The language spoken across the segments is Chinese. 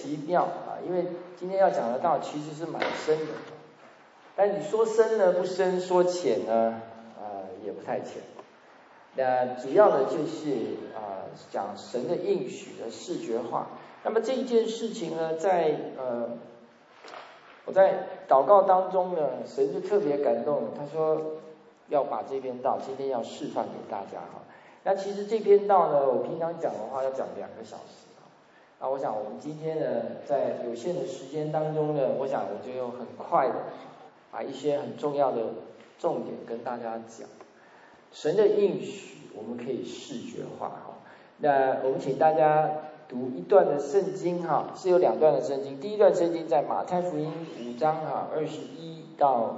奇妙啊，因为今天要讲的道其实是蛮深的，但你说深呢不深，说浅呢也不太浅。那主要的就是讲神的应许的视觉化。那么这一件事情呢，我在祷告当中呢，神就特别感动，他说要把这篇道今天要示范给大家哈。那其实这篇道呢，我平常讲的话要讲2个小时啊。我想我们今天呢，在有限的时间当中呢，我想我就用很快的把一些很重要的重点跟大家讲。神的应许我们可以视觉化哈。那我们请大家读一段的圣经哈，是有2段的圣经。第一段圣经在马太福音5章21到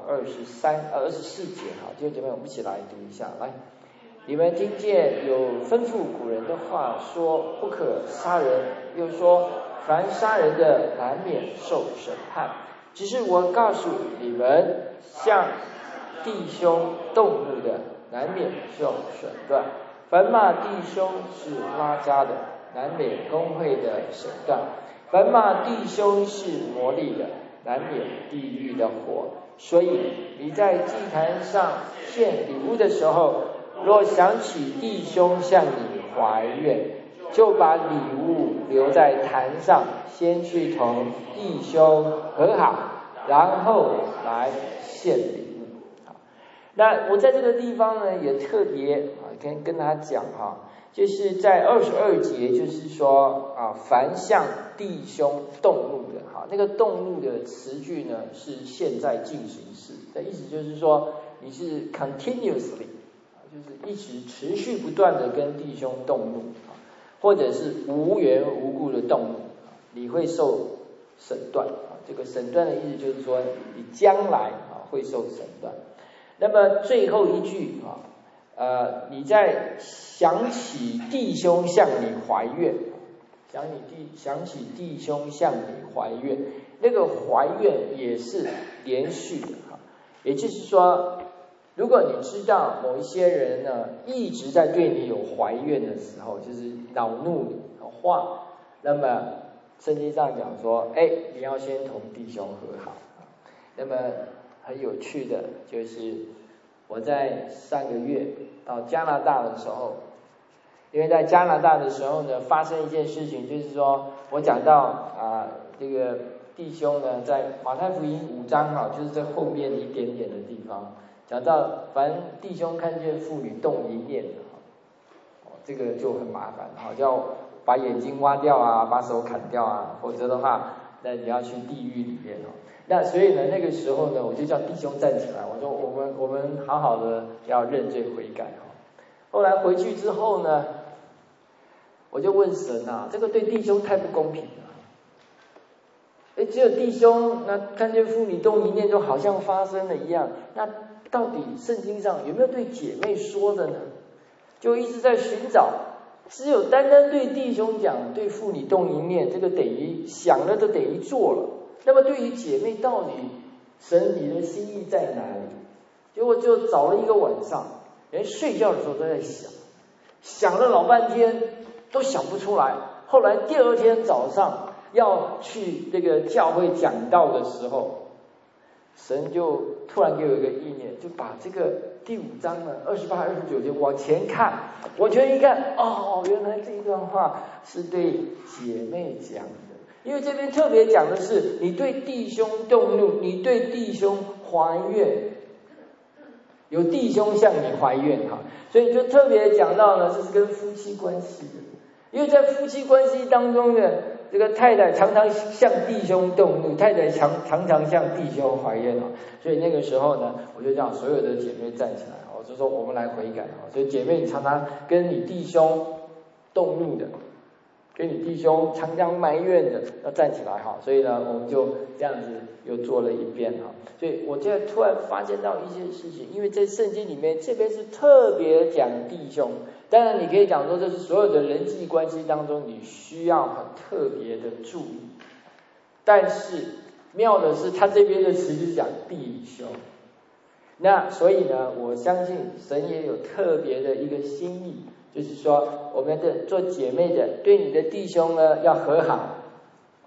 24节哈。弟兄姐妹，我们一起来读一下。来，你们听见有吩咐古人的话说不可杀人，又说凡杀人的难免受审判。只是我告诉你们，像弟兄动怒的难免受审断，凡骂弟兄是拉加的，难免公会的审断；凡骂弟兄是魔力的，难免地狱的火。所以你在祭坛上献礼物的时候，若想起弟兄向你怀怨，就把礼物留在坛上，先去同弟兄和好，然后来献礼物。那我在这个地方呢，也特别跟他讲就是在22节，就是说凡向弟兄动怒的那个动怒的词句呢是现在进行式，的意思就是说你是 continuously， 就是一直持续不断的跟弟兄动怒，或者是无缘无故的动怒，你会受审断。这个审断的意思就是说你将来会受审断。那么最后一句你在想起弟兄向你怀怨，想起弟兄向你怀怨，那个怀怨也是连续的也就是说，如果你知道某一些人呢一直在对你有怀怨的时候，就是恼怒你的话，那么圣经上讲说你要先同弟兄和好。那么很有趣的就是我在上个月到加拿大的时候，因为在加拿大的时候呢，发生一件事情，就是说我讲到这个弟兄呢，在马太福音5章就是在后面一点点的地方，讲到凡弟兄看见妇女动淫念的这个就很麻烦就要把眼睛挖掉把手砍掉否则的话，那你要去地狱里面那所以呢，那个时候呢，我就叫弟兄站起来，我说我们好好的要认罪悔改后来回去之后呢，我就问神这个对弟兄太不公平了。只有弟兄那看见妇女动淫念就好像发生了一样，那到底圣经上有没有对姐妹说的呢？就一直在寻找，只有单单对弟兄讲，对妇女动淫念，这个等于想了就等于做了。那么对于姐妹，到底神你的心意在哪里？结果就找了一个晚上，连睡觉的时候都在想了老半天都想不出来。后来第2天早上要去这个教会讲道的时候，神就突然给我一个意念，就把这个第5章呢28、29节往前看，我全一看原来这一段话是对姐妹讲的。因为这边特别讲的是你对弟兄动怒，你对弟兄怀怨，有弟兄向你怀怨所以就特别讲到呢，这是跟夫妻关系的。因为在夫妻关系当中呢，这个太太常常向弟兄动怒，太太常常向弟兄怀怨所以那个时候呢，我就叫所有的姐妹站起来我就说我们来悔改所以姐妹常常跟你弟兄动怒的，跟你弟兄常常埋怨的，要站起来所以呢，我们就这样子又做了一遍所以我就突然发现到一件事情，因为在圣经里面这边是特别讲弟兄，当然你可以讲说这是所有的人际关系当中你需要很特别的注意，但是妙的是他这边的词是讲弟兄。那所以呢，我相信神也有特别的一个心意，就是说我们的做姐妹的对你的弟兄呢要和好，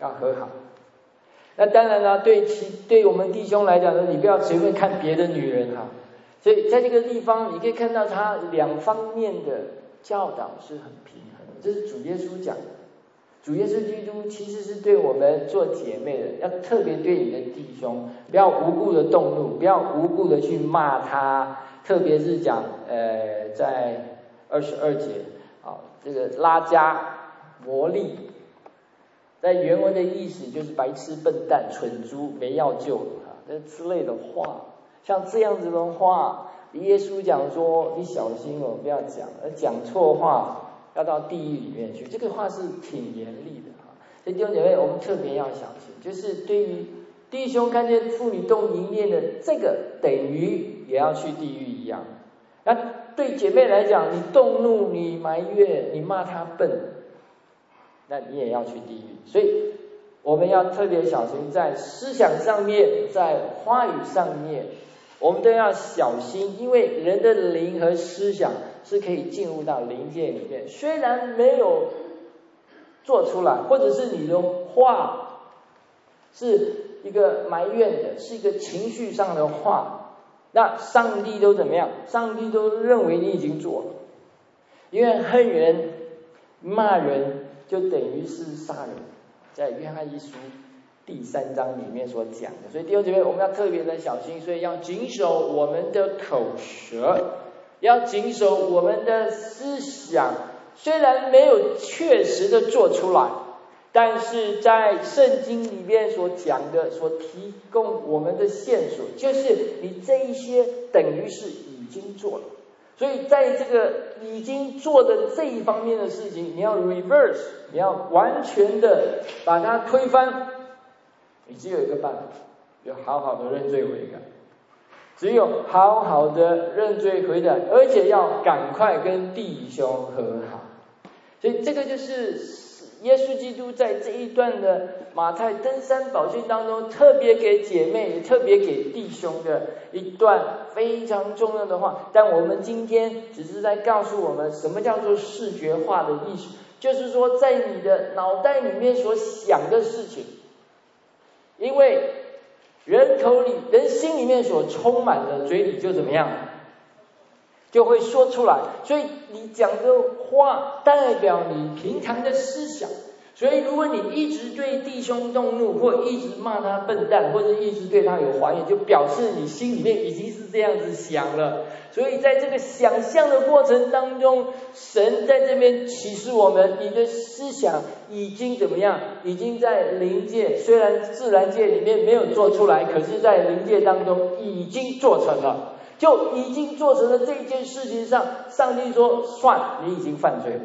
要和好。那当然了，对我们弟兄来讲呢，你不要随便看别的女人哈。所以在这个地方，你可以看到他两方面的教导是很平衡的，这是主耶稣讲的。主耶稣基督其实是对我们做姐妹的，要特别对你的弟兄，不要无故的动怒，不要无故的去骂他，特别是讲在22节这个拉加魔力，在原文的意思就是白痴、笨蛋、蠢猪、没药救这之类的话。像这样子的话，耶稣讲说你小心不要讲，而讲错话要到地狱里面去，这个话是挺严厉的所以弟兄姐妹，我们特别要小心，就是对于弟兄看见妇女动淫念的这个，等于也要去地狱一样。那对姐妹来讲，你动怒、你埋怨、你骂她笨，那你也要去地狱。所以我们要特别小心，在思想上面，在话语上面，我们都要小心，因为人的灵和思想是可以进入到灵界里面，虽然没有做出来，或者是你的话是一个埋怨的，是一个情绪上的话，那上帝都怎么样？上帝都认为你已经做了，因为恨人、骂人就等于是杀人，在约翰一书第3章里面所讲的。所以弟兄姐妹，我们要特别的小心，所以要谨守我们的口舌，要谨守我们的思想。虽然没有确实的做出来，但是在圣经里面所讲的，所提供我们的线索，就是你这一些等于是已经做了。所以在这个已经做的这一方面的事情，你要 reverse， 你要完全的把它推翻。你只有一个办法，就好好的认罪悔改，只有好好的认罪悔改，而且要赶快跟弟兄和好。所以这个就是耶稣基督在这一段的马太登山宝训当中，特别给姐妹，也特别给弟兄的一段非常重要的话。但我们今天只是在告诉我们，什么叫做视觉化的艺术，就是说在你的脑袋里面所想的事情，因为人心里面所充满的，嘴里就怎么样，就会说出来。所以你讲的话代表你平常的思想。所以如果你一直对弟兄动怒，或一直骂他笨蛋，或者一直对他有怀疑，就表示你心里面已经是这样子想了。所以在这个想象的过程当中，神在这边启示我们，你的思想已经怎么样，已经在灵界，虽然自然界里面没有做出来，可是在灵界当中已经做成了，就已经做成了。这件事情上，上帝说算你已经犯罪了。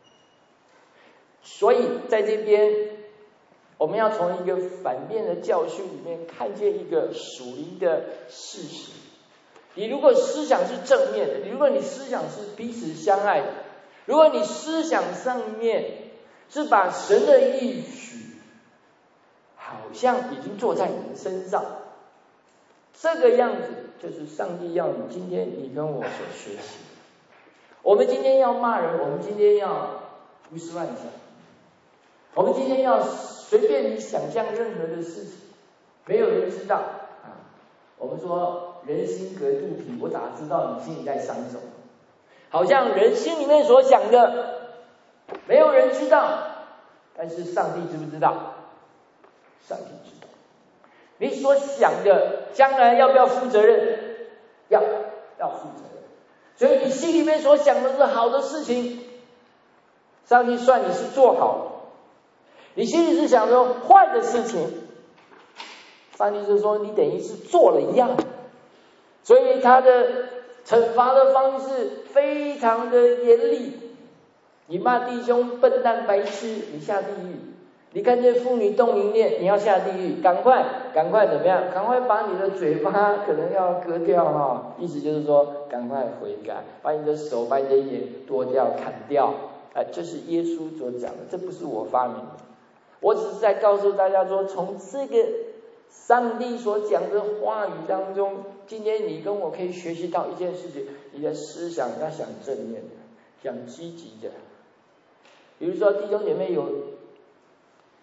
所以在这边我们要从一个反面的教训里面看见一个属灵的事实。你如果思想是正面的，如果你思想是彼此相爱的，如果你思想上面是把神的应许好像已经做在你的身上，这个样子就是上帝要你今天你跟我所学习。我们今天要骂人，我们今天要胡思乱想，我们今天要随便你想象任何的事情，没有人知道我们说人心隔肚皮，我哪知道你心里在想什么？好像人心里面所想的没有人知道，但是上帝知不知道？上帝知道。你所想的将来要不要负责任？要负责任。所以你心里面所想的是好的事情，上帝算你是做好了。你心里是想着坏的事情，上帝就说你等于是做了一样。所以他的惩罚的方式非常的严厉。你骂弟兄笨蛋白痴，你下地狱；你看见妇女动淫念，你要下地狱。赶快怎么样？赶快把你的嘴巴可能要割掉意思就是说赶快悔改，把你的手把你的眼剁掉砍掉。这是耶稣所讲的，这不是我发明的。我只是在告诉大家说，从这个上帝所讲的话语当中，今天你跟我可以学习到一件事情，你的思想要想正面的，想积极的。比如说弟兄姐妹有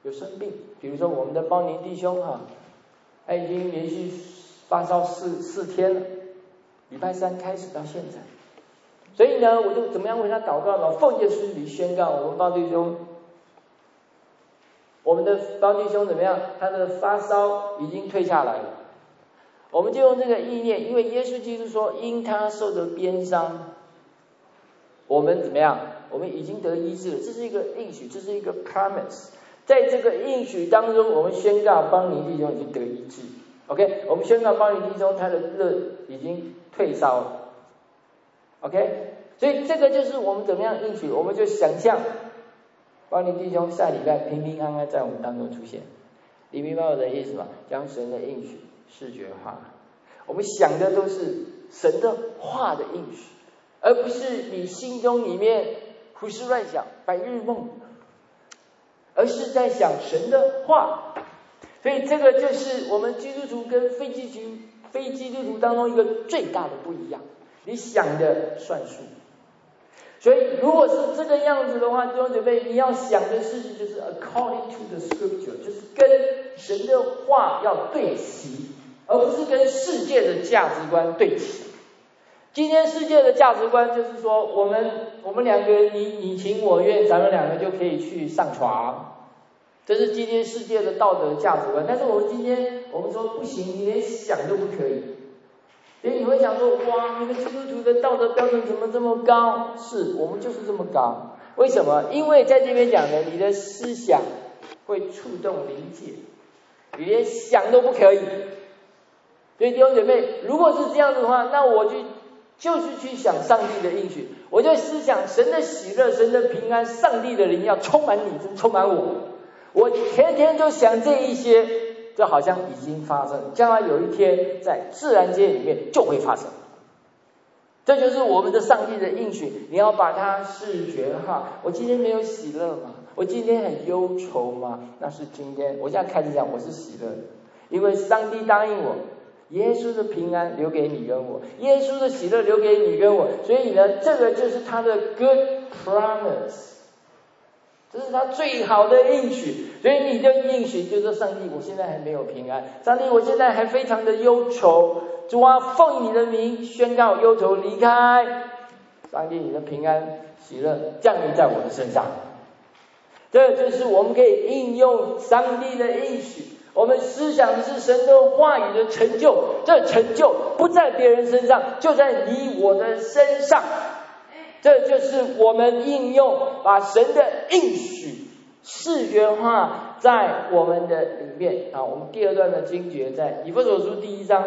有生病，比如说我们的邦尼弟兄他已经连续发烧四天了，礼拜3开始到现在。所以呢，我就怎么样为他祷告呢？奉耶稣名宣告，我们邦弟兄怎么样？他的发烧已经退下来了。我们就用这个意念，因为耶稣基督说，因他受的鞭伤，我们怎么样？我们已经得医治了。这是一个应许，这是一个 promise。在这个应许当中，我们宣告邦尼弟兄已经得医治。OK， 我们宣告邦尼弟兄他的热已经退烧了。OK， 所以这个就是我们怎么样应许，我们就想象邦尼弟兄下礼拜平平安安在我们当中出现。你明白我的意思吗？将神的应许视觉化，我们想的都是神的话的应许，而不是你心中里面胡思乱想、白日梦，而是在想神的话。所以这个就是我们基督徒跟非基督徒当中一个最大的不一样，你想的算数。所以如果是这个样子的话，弟兄姐妹，你要想的事情就是 according to the scripture， 就是跟神的话要对齐，而不是跟世界的价值观对齐。今天世界的价值观就是说，我们两个你情我愿，咱们两个就可以去上床，这是今天世界的道德价值观。但是我们说不行，你连想都不可以。所以你会想说，哇，你们基督徒的道德标准怎么这么高？是我们就是这么高。为什么？因为在这边讲的，你的思想会触动灵界，你连想都不可以。所以弟兄姐妹，如果是这样子的话，那我就是去想上帝的应许，我就思想神的喜乐、神的平安、上帝的灵要充满你，充满我天天就想这一些，这好像已经发生，将来有一天在自然界里面就会发生。这就是我们的上帝的应许，你要把它视觉化。我今天没有喜乐吗？我今天很忧愁吗？那是今天，我现在开始讲我是喜乐的，因为上帝答应我，耶稣的平安留给你跟我，耶稣的喜乐留给你跟我，所以呢，这个就是他的 good promise， 这是他最好的应许。所以你的应许就是上帝，我现在还没有平安，上帝我现在还非常的忧愁，主啊，奉你的名宣告忧愁离开，上帝你的平安喜乐降临在我的身上。这就是我们可以应用上帝的应许，我们思想的是神的话语的成就，这成就不在别人身上，就在你我的身上。这就是我们应用把神的应许视觉化在我们的里面。我们第二段的经节在以弗所书第1章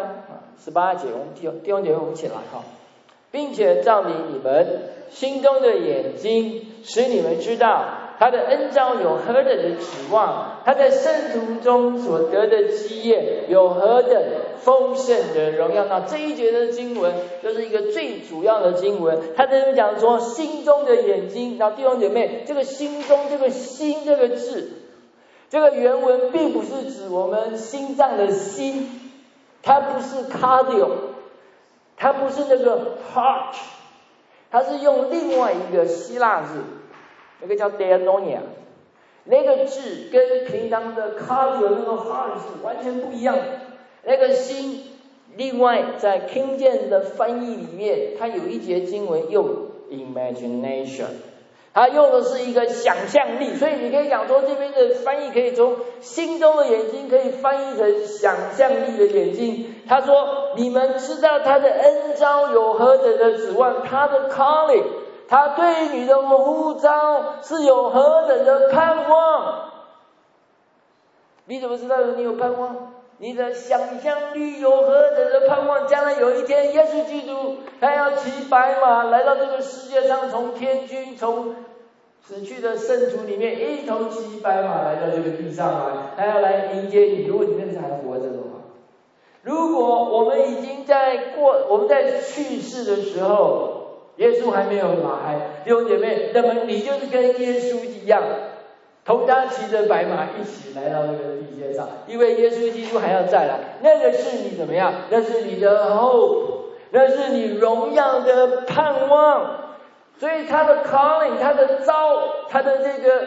18节，我们弟兄姐妹我们起来并且照明你们心中的眼睛，使你们知道他的恩召有何等的指望，他在圣徒中所得的基业有何等丰盛的荣耀。那这一节的经文就是一个最主要的经文，他在这边讲说心中的眼睛。然后弟兄姐妹，这个心中这个心这个字，这个原文并不是指我们心脏的心，它不是 cardio， 它不是那个 heart， 它是用另外一个希腊字，那个叫 dianonia， 那个字跟平常的 cardio 那个 heart 是完全不一样的。那个心，另外在 King James 的翻译里面，它有一节经文用 imagination， 它用的是一个想象力，所以你可以讲说这边的翻译可以从心中的眼睛可以翻译成想象力的眼睛。他说你们知道他的恩召有何等的指望，他的 calling， 他对你的呼召是有何等的盼望。你怎么知道你有盼望？你的想象力有何等的盼望，将来有一天耶稣基督他要骑白马来到这个世界上，从天军从死去的圣徒里面一同骑白马来到这个地上来，他要来迎接你。如果你那时还活着的话，如果我们已经我们在去世的时候，耶稣还没有来，弟兄姐妹，那么你就是跟耶稣一样，同他骑着白马一起来到这个地界上，因为耶稣基督还要再来，那个是你怎么样？那是你的 hope， 那是你荣耀的盼望。所以他的 calling， 他的召，他的这个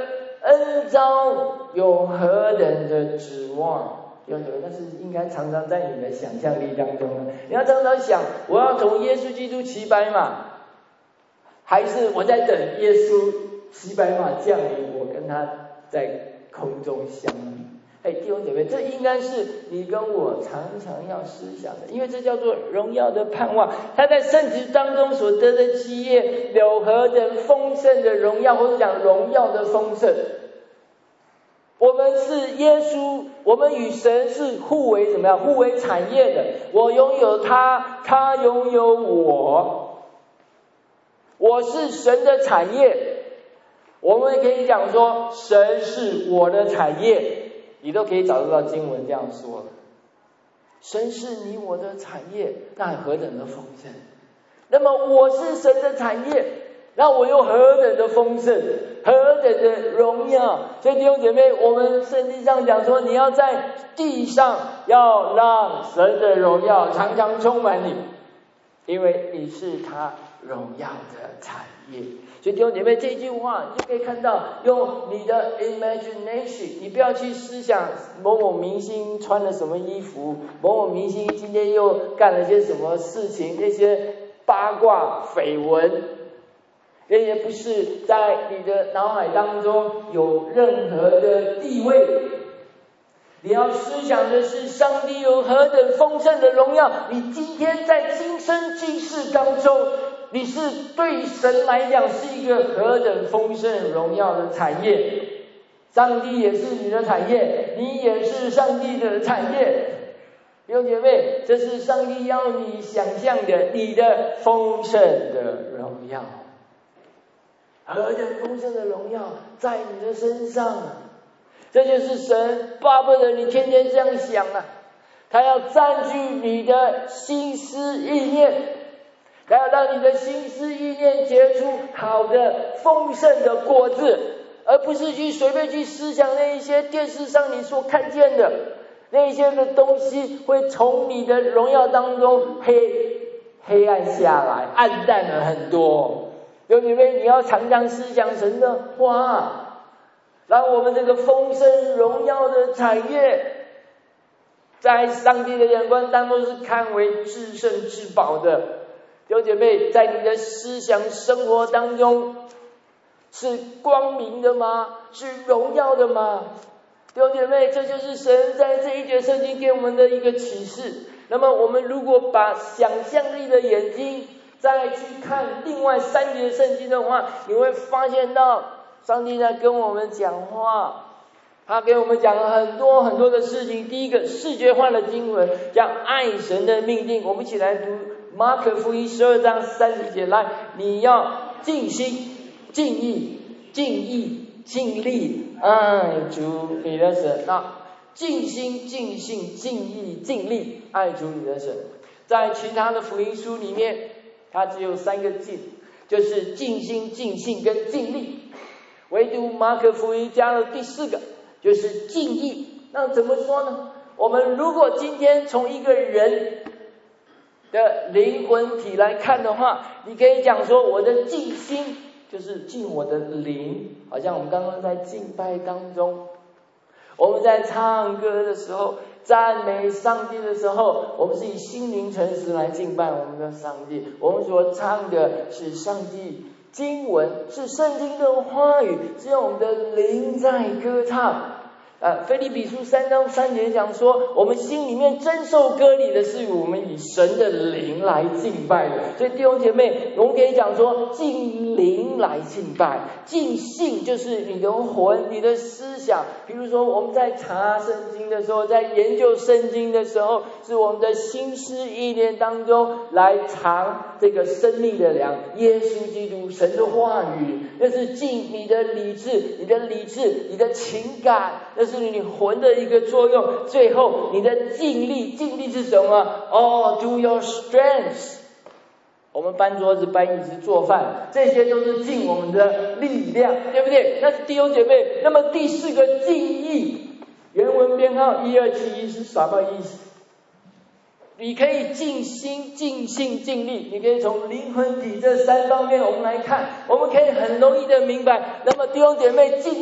恩召有何等的指望？但是应该常常在你的想象力当中呢。你要常常想，我要从耶稣基督骑白马，还是我在等耶稣骑白马降临，我跟他在空中相遇？弟兄姐妹，这应该是你跟我常常要思想的，因为这叫做荣耀的盼望。他在圣职当中所得的基业，有何等丰盛的荣耀，或者讲荣耀的丰盛。我们是耶稣，我们与神是互为怎么样？互为产业的。我拥有他，他拥有我。我是神的产业。我们也可以讲说，神是我的产业，你都可以找得到经文这样说了。神是你我的产业，那何等的丰盛！那么我是神的产业，那我又何等的丰盛，何等的荣耀！所以弟兄姐妹，我们圣经上讲说，你要在地上要让神的荣耀常常充满你，因为你是他荣耀的产业。所以弟兄姐妹，这句话你就可以看到，用你的 imagination， 你不要去思想某某明星穿了什么衣服，某某明星今天又干了些什么事情，那些八卦绯闻，这些不是在你的脑海当中有任何的地位。你要思想的是上帝有何等丰盛的荣耀，你今天在今生今世当中，你是对神来讲是一个何等丰盛荣耀的产业。上帝也是你的产业，你也是上帝的产业。弟兄姐妹，这是上帝要你想象的你的丰盛的荣耀。何等丰盛的荣耀在你的身上，这就是神巴不得你天天这样想啊！他要占据你的心思意念，他要让你的心思意念结出好的丰盛的果子，而不是去随便去思想那一些电视上你所看见的那一些的东西，会从你的荣耀当中黑暗下来，暗淡了很多。弟兄姐妹，你要常常思想神的话，让我们这个丰盛荣耀的产业，在上帝的眼光当中是看为至圣至宝的。弟兄姐妹，在你的思想生活当中是光明的吗？是荣耀的吗？弟兄姐妹，这就是神在这一节圣经给我们的一个启示。那么我们如果把想象力的眼睛再去看另外3节圣经的话，你会发现到上帝在跟我们讲话，他给我们讲了很多很多的事情。第一个视觉化的经文叫爱神的命令，我们一起来读马可福音12章30节。来，你要尽心尽意尽力爱主你的神。那尽心尽性尽意尽力爱主你的神，在其他的福音书里面它只有3个尽，就是尽心尽性跟尽力，唯独马可福音加了第4个，就是尽意。那怎么说呢？我们如果今天从一个人的灵魂体来看的话，你可以讲说，我的尽心就是尽我的灵，好像我们刚刚在敬拜当中，我们在唱歌的时候，赞美上帝的时候，我们是以心灵诚实来敬拜我们的上帝。我们所唱的是上帝经文，是圣经的话语，是用我们的灵在歌唱。腓立比书3章3节讲说，我们心里面真受割礼的是我们以神的灵来敬拜的。所以弟兄姐妹，我们可以讲说，尽灵来敬拜，尽性就是你的魂，你的思想。比如说我们在查圣经的时候，在研究圣经的时候，是我们的心思意念当中来尝这个生命的粮，耶稣基督神的话语，那是尽你的理智，你的情感，那是你魂的一个作用。最后你的尽力是什么？do your strength。我们搬桌子搬椅子做饭，这些都是尽我们的力量，对不对？那是弟兄姐妹。那么第4个尽意，原文编号1271是什么意思？你可以尽心尽性尽力，你可以从灵魂体这3方面我们来看，我们可以很容易的明白。那么弟兄姐妹，尽力是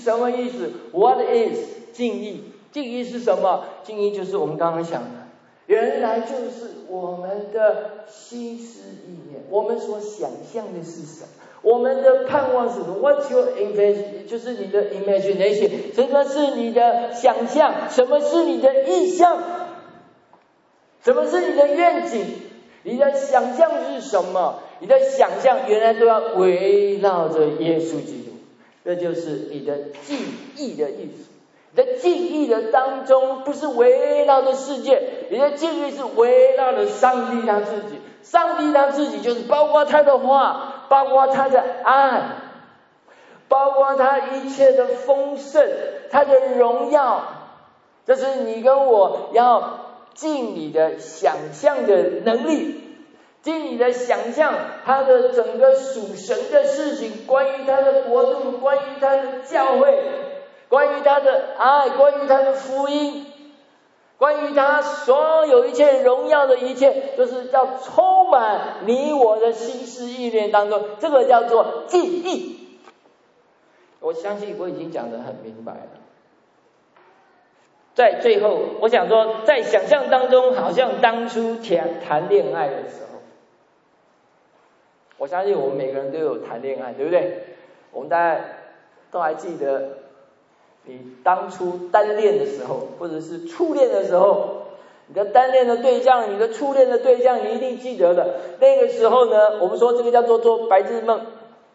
什么意思 ？What is 敬意？敬意是什么？敬意就是我们刚刚讲的，原来就是我们的心思意念，我们所想象的是什么？我们的盼望是什么 ？What's your imagination？ 就是你的 imagination， 什么是你的想象？什么是你的意象？什么是你的愿景？你的想象是什么？你的想象原来都要围绕着耶稣基督，这就是你的记忆的意思。你的记忆的当中不是围绕着世界，你的记忆是围绕着上帝他自己。上帝他自己就是包括他的话，包括他的爱，包括他一切的丰盛，他的荣耀。这是你跟我要尽你的想象的能力，尽你的想象他的整个属神的事情，关于他的国度，关于他的教会，关于他的爱，关于他的福音，关于他所有一切荣耀的一切，就是要充满你我的心思意念当中，这个叫做记忆。我相信我已经讲得很明白了。在最后我想说，在想象当中，好像当初谈恋爱的时候，我相信我们每个人都有谈恋爱，对不对？我们大家都还记得你当初单恋的时候，或者是初恋的时候，你的单恋的对象，你的初恋的对象，你一定记得的。那个时候呢，我们说这个叫做白日梦，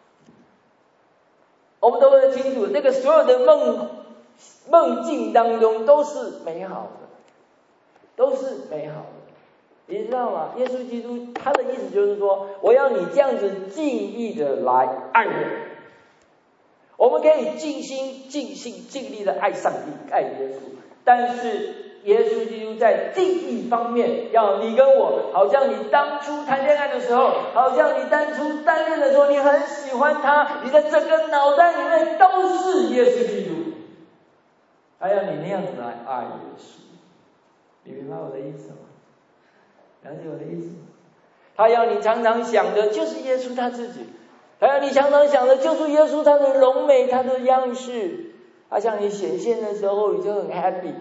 我们都很清楚，那个所有的梦境当中都是美好的，都是美好的。你知道吗？耶稣基督他的意思就是说，我要你这样子尽意的来爱我。我们可以尽心尽性尽力的爱上帝，爱耶稣，但是耶稣基督在尽意方面要你跟我，好像你当初谈恋爱的时候，好像你当初单恋的时候，你很喜欢他，你的整个脑袋里面都是耶稣基督，他要你那样子来爱耶稣。你明白我的意思吗？了解我的意思吗？他要你常常想的就是耶稣他自己，他要你常常想的就是耶稣他的荣美，他的样式，他向你显现的时候你就很 happy。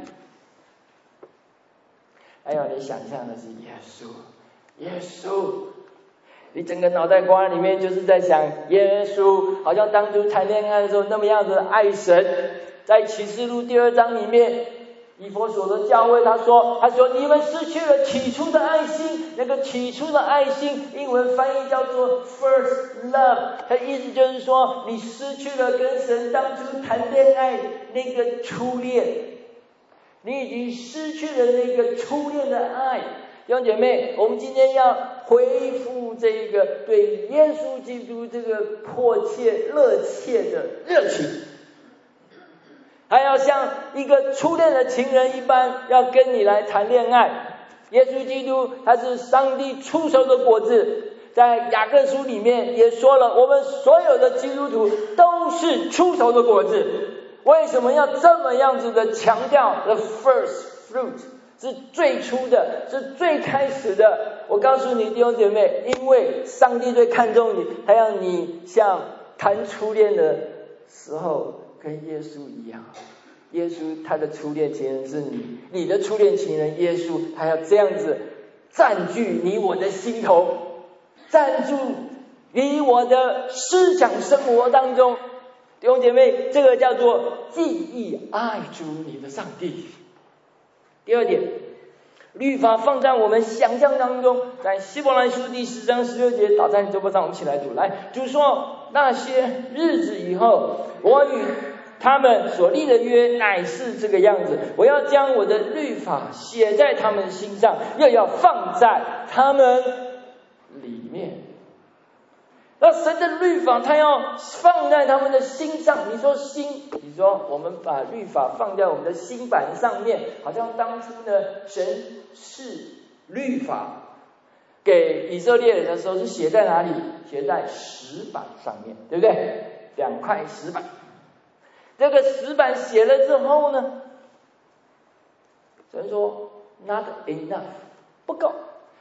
还有你想象的是耶稣，耶稣，你整个脑袋瓜里面就是在想耶稣，好像当初谈恋爱的时候那么样子爱神。在启示录第2章里面，以弗所的教会他说你们失去了起初的爱心。那个起初的爱心英文翻译叫做 first love， 它意思就是说你失去了跟神当初谈恋爱那个初恋，你已经失去了那个初恋的爱。弟兄姐妹，我们今天要恢复这个对耶稣基督这个迫切热切的热情，还要像一个初恋的情人一般，要跟你来谈恋爱。耶稣基督他是上帝出手的果子，在雅各书里面也说了，我们所有的基督徒都是出手的果子。为什么要这么样子的强调 the first fruit， 是最初的，是最开始的？我告诉你弟兄姐妹，因为上帝最看重你，他要你像谈初恋的时候跟耶稣一样。耶稣他的初恋情人是你，你的初恋情人耶稣，他要这样子占据你我的心头，占住你我的思想生活当中。弟兄姐妹，这个叫做记忆爱主你的上帝。第二点，律法放在我们想象当中，在希伯来书第10章16节，打在桌布上，我们一起来读。来，主说，那些日子以后，我与他们所立的约乃是这个样子，我要将我的律法写在他们心上，又要放在他们里面。那神的律法他要放在他们的心上。你说心，你说我们把律法放在我们的心板上面，好像当初呢神是律法给以色列人的时候是写在哪里？写在石板上面，对不对？2块石板。这个石板写了之后呢，神说 not enough， 不够，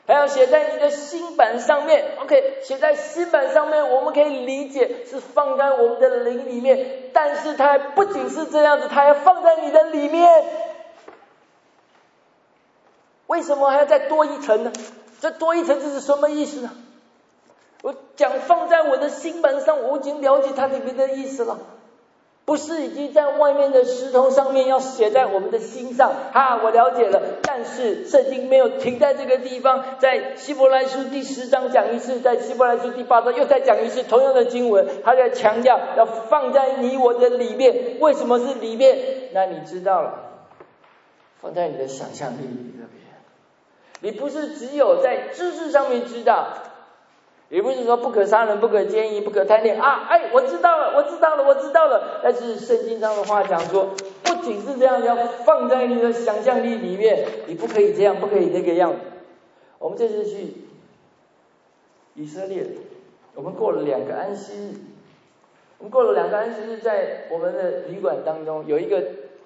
还要写在你的心版上面。 OK， 写在心版上面我们可以理解是放在我们的灵里面，但是它还不仅是这样子，它还放在你的里面。为什么还要再多一层呢？这多一层这是什么意思呢？我讲放在我的心版上，我已经了解它里面的意思了，不是已经在外面的石头上面，要写在我们的心上。我了解了。但是圣经没有停在这个地方，在希伯来书第10章讲一次，在希伯来书第8章又再讲一次同样的经文，他在强调要放在你我的里面。为什么是里面？那你知道了，放在你的想象力里面。你不是只有在知识上面知道，也不是说不可杀人、不可奸淫、不可贪恋我知道了。但是圣经上的话讲说，不仅是这样，要放在你的想象力里面，你不可以这样，不可以那个样子。我们这次去以色列，我们过了2个安息日。我们过了2个安息日，在我们的旅馆当中有一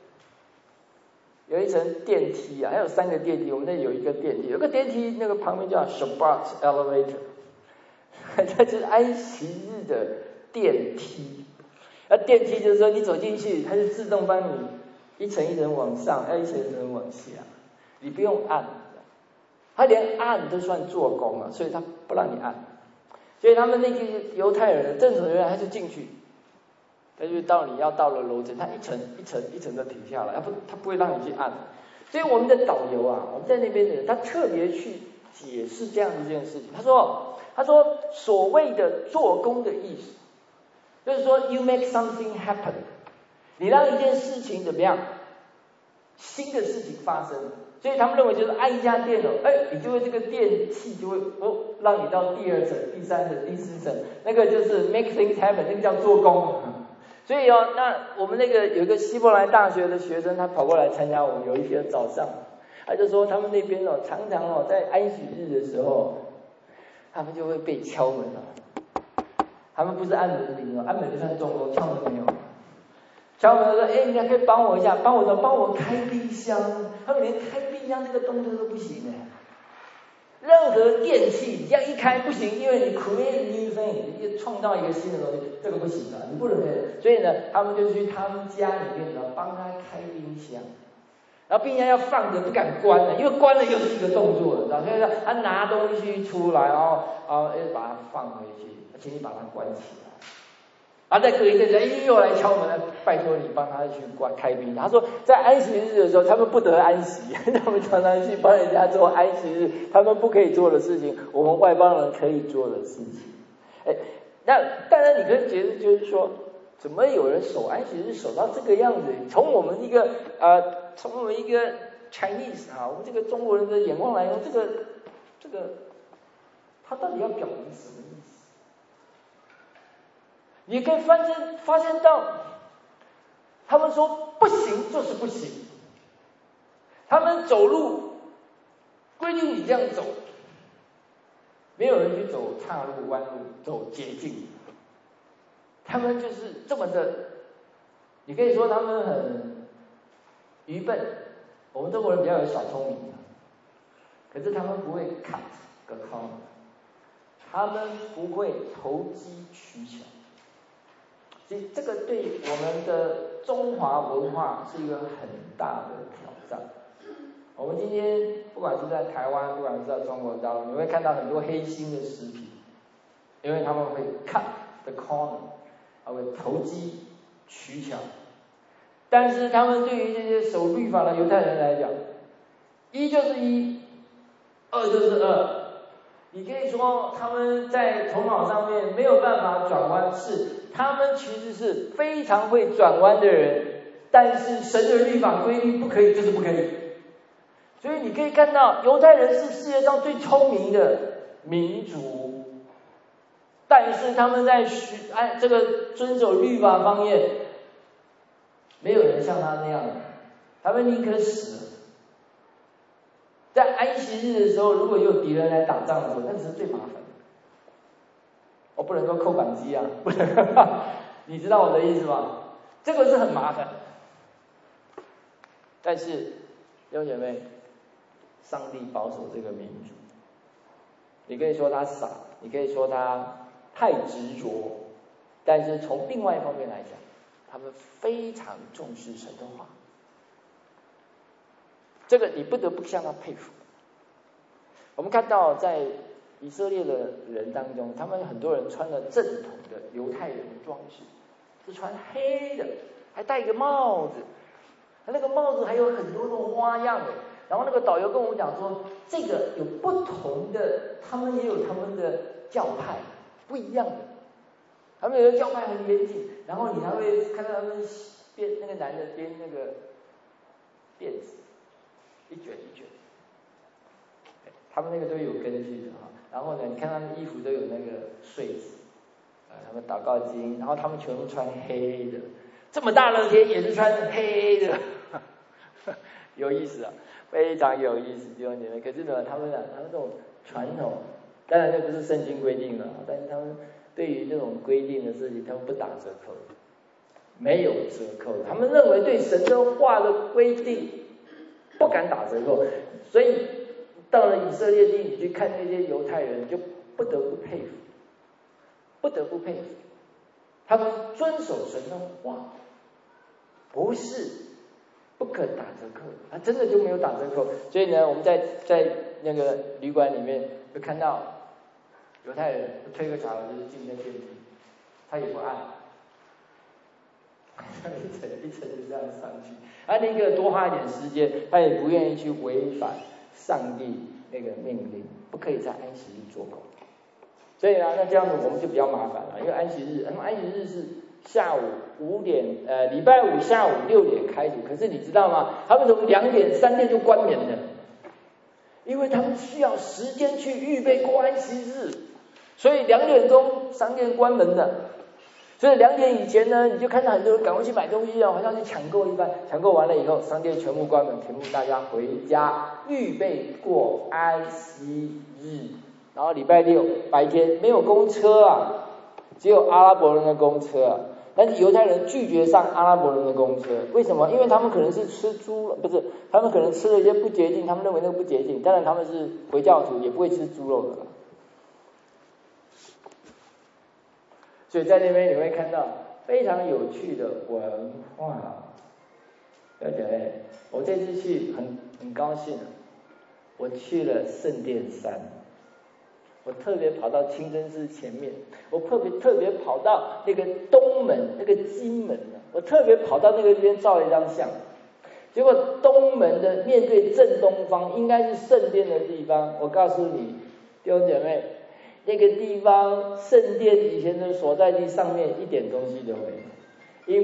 层电梯还有3个电梯。我们那有一个电梯，有个电梯那个旁边叫 Shabbat Elevator， 它就是安息日的电梯。电梯就是说你走进去，它就自动帮你一层一层往上，一层一层往下，你不用按，它连按都算做工了，所以它不让你按。所以他们那些犹太人正常人他就进去，他就到你要到了楼层，他一层一层一层的停下来，他不会让你去按。所以我们的导游我们在那边的人，他特别去解释这样一件事情。他说所谓的做工的意思，就是说 you make something happen， 你让一件事情怎么样，新的事情发生。所以他们认为就是按一家电脑，你就会这个电器就会让你到第2层、第3层、第4层，那个就是 make things happen， 那个叫做工。所以那我们那个有一个希伯来大学的学生，他跑过来参加我们有一天早上，他就说他们那边常常在安息日的时候，他们就会被敲门他们不是按门铃按门铃算做工，敲门没有。敲门说你还可以帮我一下，帮我开冰箱。他们连开冰箱这个动作都不行任何电器这样一开不行，因为你 create new thing， 你创造一个新的东西，这个不行你不能所以呢，他们就去他们家里面帮他开冰箱。然后冰箱要放着不敢关因为关了又是一个动作了，所以说他拿东西出来，然后把它放回去，请你把它关起来。然后再隔一阵子，又来敲门，拜托你帮他去开冰箱。他说在安息日的时候，他们不得安息，他们常常去帮人家做安息日他们不可以做的事情，我们外邦人可以做的事情。那当然你可以解释，就是说怎么有人守安息日守到这个样子？从我们一个Chinese 我们这个中国人的眼光来说，这个他到底要表明什么意思？你可以发现到，他们说不行就是不行，他们走路规定你这样走，没有人去走岔路、弯路、走捷径，他们就是这么的，你可以说他们很愚笨。我们中国人比较有小聪明可是他们不会 cut the corner， 他们不会投机取巧。所以这个对我们的中华文化是一个很大的挑战。我们今天不管是在台湾，不管是在中国大陆，你会看到很多黑心的食品，因为他们会 cut the corner， 会投机取巧。但是他们对于这些守律法的犹太人来讲，1就是1，2就是2。你可以说他们在头脑上面没有办法转弯，是他们其实是非常会转弯的人，但是神的律法规定不可以就是不可以。所以你可以看到犹太人是世界上最聪明的民族，但是他们在这个遵守律法方面，没有人像他那样，他们宁可死。在安息日的时候，如果有敌人来打仗的时候，那是最麻烦的。我不能够扣扳机不能你知道我的意思吗？这个是很麻烦的。但是弟兄姐妹，上帝保守这个民族， 你可以说他傻，你可以说他太执着，但是从另外一方面来讲，他们非常重视神的话，这个你不得不向他佩服。我们看到在以色列的人当中，他们很多人穿了正统的犹太人的装饰，是穿黑的，还戴一个帽子，他那个帽子还有很多种花样的。然后那个导游跟我们讲说，这个有不同的，他们也有他们的教派，不一样的。他们有的教派很严谨，然后你还会看到他们编那个男的编那个辫子，一卷一卷，他们那个都有根据的哈。然后呢，你看他们衣服都有那个穗子，他们祷告经，然后他们全部穿黑的，这么大热天也是穿黑的，有意思啊，非常有意思，弟兄姐妹。可是呢，他们这种传统，当然这不是圣经规定了，但是他们对于这种规定的事情，他们不打折扣，没有折扣。他们认为对神的话的规定不敢打折扣，所以到了以色列地，你去看那些犹太人，就不得不佩服，不得不佩服，他们遵守神的话，不是不可打折扣，他真的就没有打折扣。所以呢，我们在那个旅馆里面会看到犹太人推个闸就是进那电梯，他也不按，一层一层就这样上去，他宁可多花一点时间，他也不愿意去违反上帝那个命令，不可以在安息日做工。所以呢，那这样子我们就比较麻烦了，因为安息日是下午5点，礼拜五下午6点开始，可是你知道吗？他们从2点3点就关门了，因为他们需要时间去预备过安息日，所以2点钟商店关门的。所以2点以前呢，你就看到很多人赶快去买东西啊，好像去抢购一般。抢购完了以后，商店全部关门，全部大家回家预备过安息日。然后礼拜6白天没有公车啊，只有阿拉伯人的公车啊。但是犹太人拒绝上阿拉伯人的公车，为什么？因为他们可能是吃猪了，不是，他们可能吃了一些不洁净，他们认为那个不洁净。当然他们是回教徒，也不会吃猪肉的。所以在那边你会看到非常有趣的文化。对，我这次去很高兴，我去了圣殿山，我特别跑到清真寺前面，我特别跑到那个东门那个金门，我特别跑到那个边照了一张相。结果东门的面对正东方，应该是圣殿的地方。我告诉你，弟兄姐妹，那个地方圣殿以前的所在地上面一点东西都没有，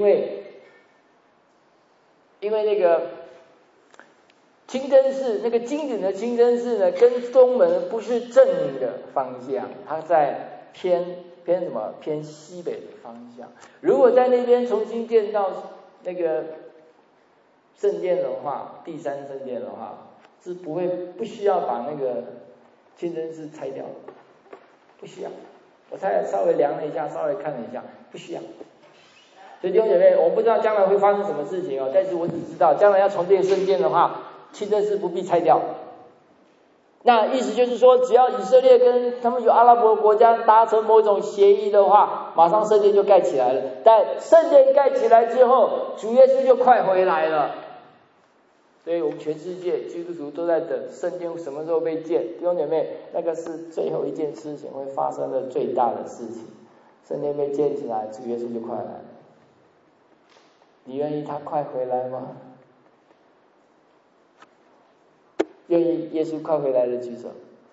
因为那个清真寺，那个金顶的清真寺呢，跟东门不是正的方向，它在偏什么？偏西北的方向。如果在那边重新建造那个圣殿的话，第3圣殿的话，是不需要把那个清真寺拆掉的，不需要。我稍微量了一下，稍微看了一下，不需要。所以弟兄姐妹，我不知道将来会发生什么事情哦，但是我只知道将来要重建圣殿的话，清真寺不必拆掉。那意思就是说，只要以色列跟他们有阿拉伯国家达成某种协议的话，马上圣殿就盖起来了。但圣殿盖起来之后，主耶稣就快回来了。所以我们全世界基督徒都在等圣殿什么时候被建。弟兄姐妹，那个是最后一件事情会发生的最大的事情。圣殿被建起来，主耶稣就快来了。你愿意他快回来吗？愿意耶稣快回来的举手，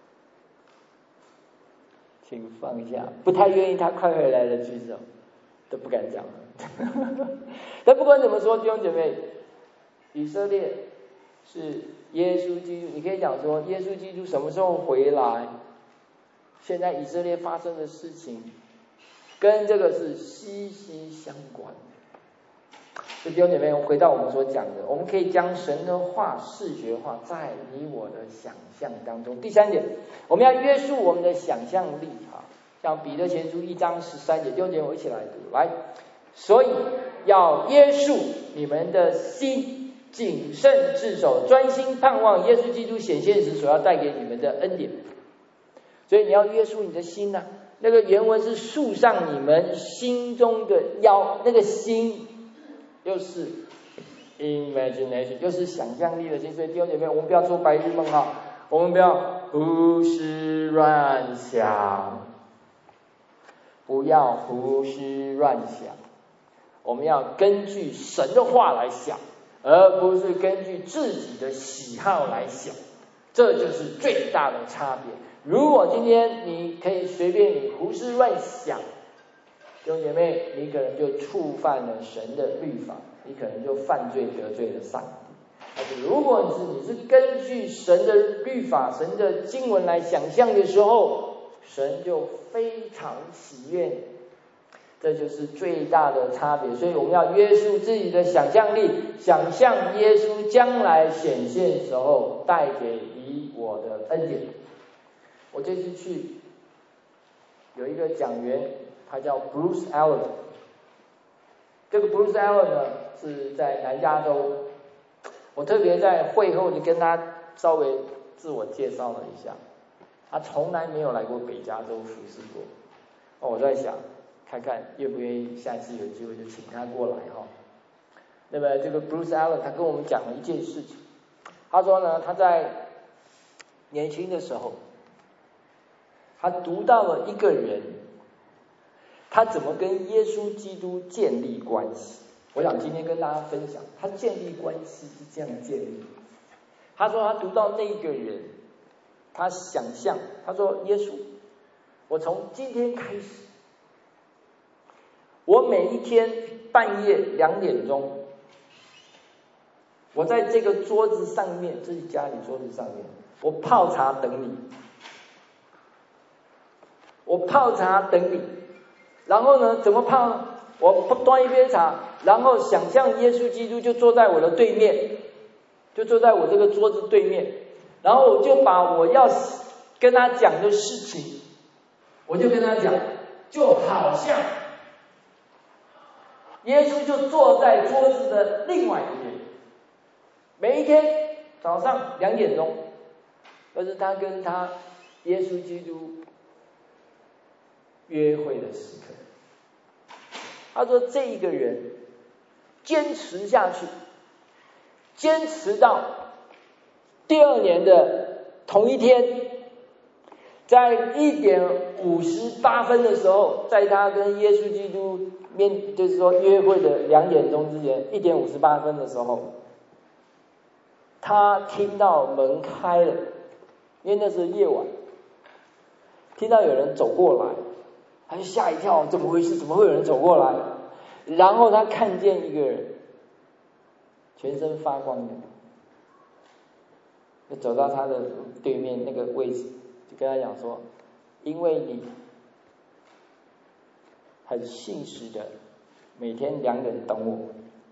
请放下。不太愿意他快回来的举手，都不敢讲了。但不管怎么说，弟兄姐妹，以色列是耶稣基督，你可以讲说耶稣基督什么时候回来？现在以色列发生的事情跟这个是息息相关的。弟兄姐妹，回到我们所讲的，我们可以将神的话视觉化在你我的想象当中。第3点，我们要约束我们的想象力啊，像彼得前书1章13节，弟兄姐妹我一起来读，来，所以要约束你们的心，谨慎自守，专心盼望耶稣基督显现时所要带给你们的恩典。 所以你要约束你的心啊。那个原文是束上你们心中的腰，那个心又是 imagination， 就是想象力的心。所以弟兄姐妹，我们不要做白日梦啊，我们不要胡思乱想，不要胡思乱想，我们要根据神的话来想，而不是根据自己的喜好来想，这就是最大的差别。如果今天你可以随便你胡思乱想，弟兄姐妹，你可能就触犯了神的律法，你可能就犯罪得罪了上帝。但是如果你是根据神的律法、神的经文来想象的时候，神就非常喜悦，这就是最大的差别。所以我们要约束自己的想象力，想象耶稣将来显现时候带给你我的恩典。我这次去有一个讲员，他叫 Bruce Allen。这个 Bruce Allen 呢是在南加州，我特别在会后就跟他稍微自我介绍了一下。他从来没有来过北加州服侍过。我在想，看看愿不愿意下次有机会就请他过来哈。那么这个 Bruce Allen 他跟我们讲了一件事情，他说呢，他在年轻的时候，他读到了一个人，他怎么跟耶稣基督建立关系。我想今天跟大家分享，他建立关系是这样建立。他说他读到那个人，他想象，他说耶稣，我从今天开始，我每一天半夜2点钟，我在这个桌子上面，自己家里桌子上面，我泡茶等你。我泡茶等你，然后呢，怎么泡呢？我端一杯茶，然后想象耶稣基督就坐在我的对面，就坐在我这个桌子对面，然后我就把我要跟他讲的事情，我就跟他讲，就好像耶稣就坐在桌子的另外一边。每一天早上2点钟，这是他跟他耶稣基督约会的时刻。他说这一个人坚持下去，坚持到第2年的同一天，在1点58分的时候，在他跟耶稣基督就是说约会的2点钟之前，1点58分的时候，他听到门开了，因为那是夜晚，听到有人走过来，他就吓一跳，怎么回事？怎么会有人走过来？然后他看见一个人，全身发光的，就走到他的对面那个位置，就跟他讲说：“因为你很信实的，每天2点等我，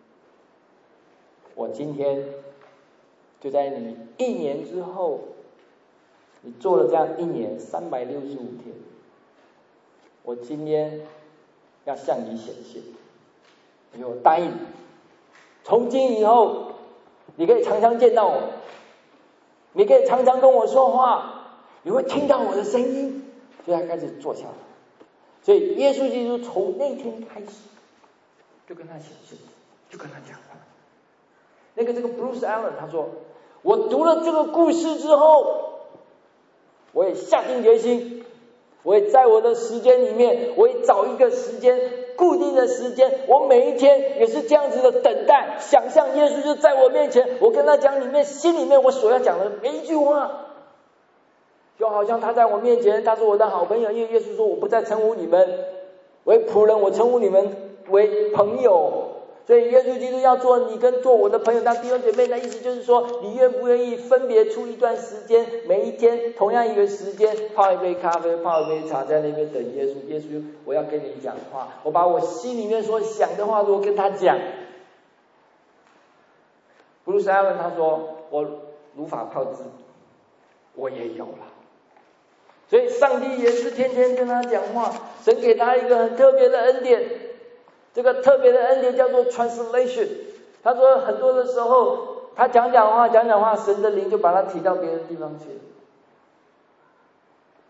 我今天就在你1年之后，你做了这样1年365天。”我今天要向你显现，你给我答应，从今以后你可以常常见到我，你可以常常跟我说话，你会听到我的声音。所以他开始坐下来，所以耶稣基督从那天开始就跟他显现，就跟他讲话。这个 Bruce Allen 他说，我读了这个故事之后，我也下定决心，我也在我的时间里面，我也找一个时间，固定的时间，我每一天也是这样子的等待，想象耶稣就在我面前，我跟他讲心里面我所要讲的每一句话，就好像他在我面前，他是我的好朋友，因为耶稣说我不再称呼你们为仆人，我称呼你们为朋友。所以耶稣基督要做你跟做我的朋友当弟兄姐妹的意思就是说，你愿不愿意分别出一段时间，每一天同样一个时间，泡一杯咖啡，泡一杯茶，在那边等耶稣。耶稣，我要跟你讲话，我把我心里面所想的话都跟他讲。Bruce Allen 他说，我如法炮制，我也有了。所以上帝也是天天跟他讲话，神给他一个很特别的恩典。这个特别的恩典叫做 translation。 他说很多的时候他讲话，神的灵就把他提到别的地方去。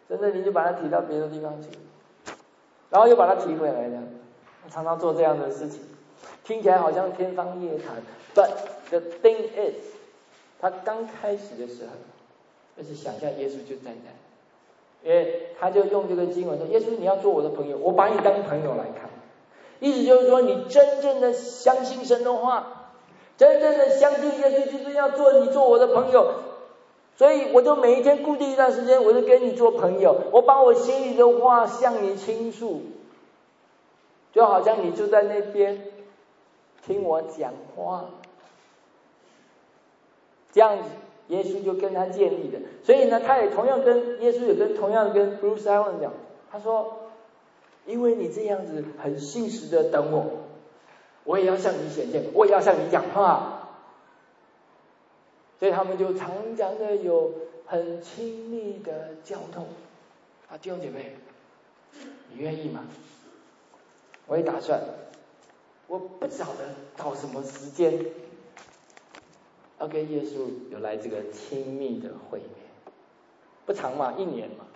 真的你就把它提到别的地方去，然后又把它提回来的，常常做这样的事情，听起来好像天方夜谭。But the thing is， 他刚开始的时候，就是想象耶稣就在那，因为他就用这个经文说：“耶稣，你要做我的朋友，我把你当朋友来看。”意思就是说，你真正的相信神的话，真正的相信耶稣就是要做我的朋友，所以我就每一天固定一段时间，我就跟你做朋友，我把我心里的话向你倾诉，就好像你就在那边听我讲话，这样子耶稣就跟他建立的。所以呢，他也同样跟耶稣也同样跟 Bruce Allen 讲，他说：“因为你这样子很信实的等我，我也要向你显现，我也要向你讲话。”所以他们就常常的有很亲密的交通。弟兄姐妹，你愿意吗？我也打算，我不晓得到什么时间要跟耶稣有来这个亲密的会面，不长嘛，1年嘛。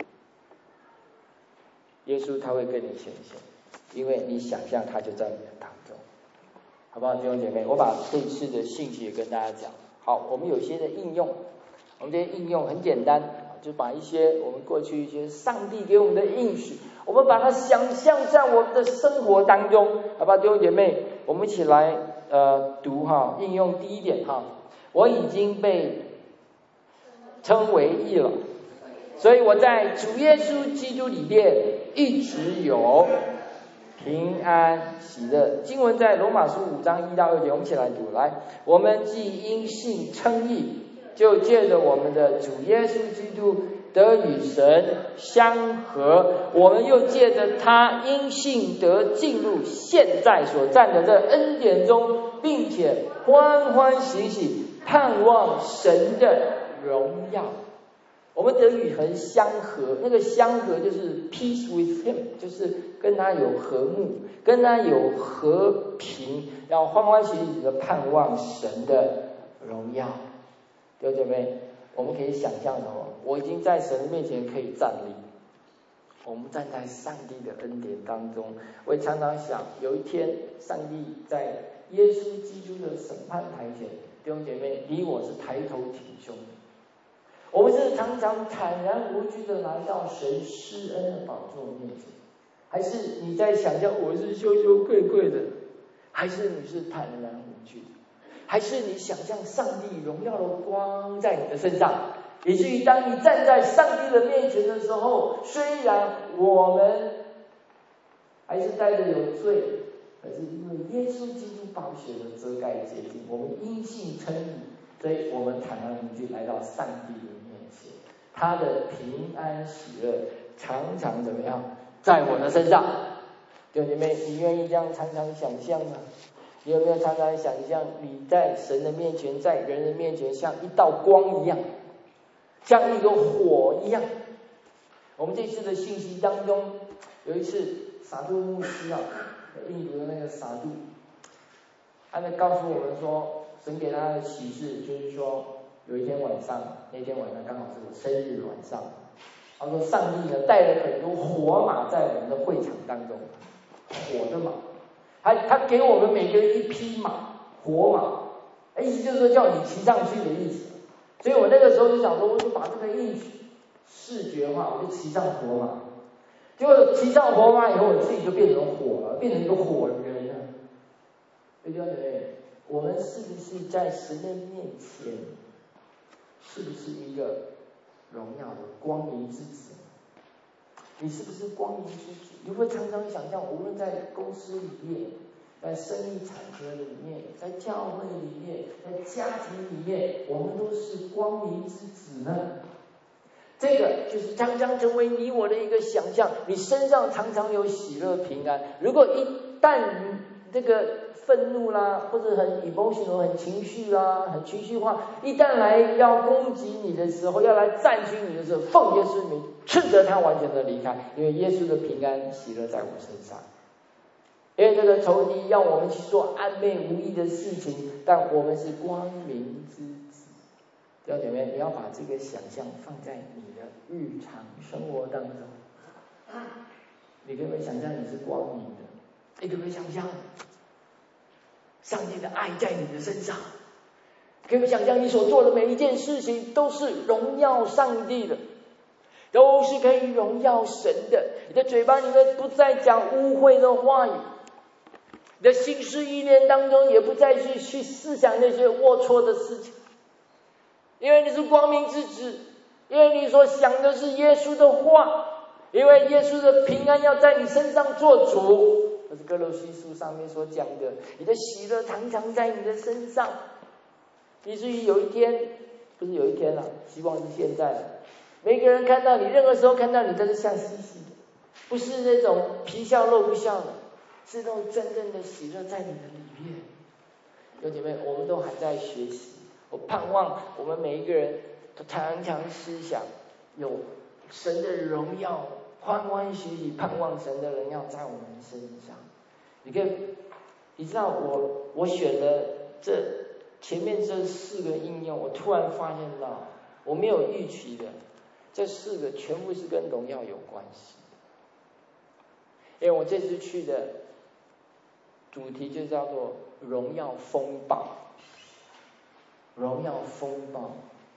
耶稣他会跟你显现，因为你想象他就在你的当中，好不好？弟兄姐妹，我把这一次的信息也跟大家讲。好，我们有一些的应用，我们这些应用很简单，就把一些我们过去一些上帝给我们的应许，我们把它想象在我们的生活当中，好不好？弟兄姐妹，我们一起来读哈，应用第一点哈，我已经被称为义了，所以我在主耶稣基督里面一直有平安喜乐。经文在罗马书5章1到2节，我们一起来读。来，我们既因信称义，就借着我们的主耶稣基督得与神相合，我们又借着他因信得进入现在所站的这恩典中，并且欢欢喜喜盼望神的荣耀。我们得与神相合，那个相合就是 peace with him， 就是跟他有和睦，跟他有和平，然后欢欢喜喜的盼望神的荣耀。弟兄姐妹，我们可以想象哦，我已经在神的面前可以站立，我们站在上帝的恩典当中。我也常常想，有一天上帝在耶稣基督的审判台前，弟兄姐妹，你我是抬头挺胸的，我们是常常坦然无惧的来到神施恩的宝座面前，还是你在想象我是羞羞愧愧的，还是你是坦然无惧的，还是你想象上帝荣耀的光在你的身上，以至于当你站在上帝的面前的时候，虽然我们还是带着有罪，可是因为耶稣基督宝血的遮盖洁净，我们因信称义，所以我们坦然无惧来到上帝的面前，他的平安喜乐常常怎么样在我的身上。弟兄姐妹，你愿意这样常常想象吗？你有没有常常想象你在神的面前，在人的面前像一道光一样，像一个火一样？我们这次的信息当中，有一次撒杜牧师印度的那个撒杜，他在告诉我们说，神给他的启示就是说，有一天晚上，那天晚上刚好是我生日晚上，他说上帝呢带了很多火马在我们的会场当中，火的马，他给我们每个人一匹马，火马，意思就是说叫你骑上去的意思。所以我那个时候就想说，我就把这个应许视觉化，我就骑上火马。结果骑上火马以后，我自己就变成火了，变成一个火人了。对不对？我们是不是在神的面前，是不是一个荣耀的光明之子？你是不是光明之子？你会常常想象，无论在公司里面，在生意场合里面，在教会里面，在家庭里面，我们都是光明之子呢？这个就是常常成为你我的一个想象，你身上常常有喜乐平安。如果一旦这个愤怒啦，或者很 emotional 很情绪啦，很情绪化，一旦来要攻击你的时候，要来占据你的时候，奉耶稣名斥责他完全的离开，因为耶稣的平安喜乐在我身上。因为这个仇敌要我们去做暧昧无益的事情，但我们是光明之子。 弟兄姐妹，你要把这个想象放在你的日常生活当中。你可不可以想象你是光明的？你可不可以想象上帝的爱在你的身上？可不可以想象你所做的每一件事情都是荣耀上帝的，都是可以荣耀神的？你的嘴巴里面不再讲污秽的话语，你的心思意念当中也不再去思想那些龌龊的事情，因为你是光明之子，因为你所想的是耶稣的话，因为耶稣的平安要在你身上做主。这是哥罗西书上面所讲的，你的喜乐常常在你的身上，以至于有一天，不是有一天了，希望是现在了，每个人看到你，任何时候看到你都是笑嘻嘻的，不是那种皮笑肉不笑的，是那种真正的喜乐在你的里面。弟兄姐妹，我们都还在学习，我盼望我们每一个人都常常思想有神的荣耀，欢欢喜喜盼望神的荣耀在我们身上。你知道我选了这前面这4个应用，我突然发现到我没有预期的，这4个全部是跟荣耀有关系。因为我这次去的主题就叫做荣耀风暴，荣耀风暴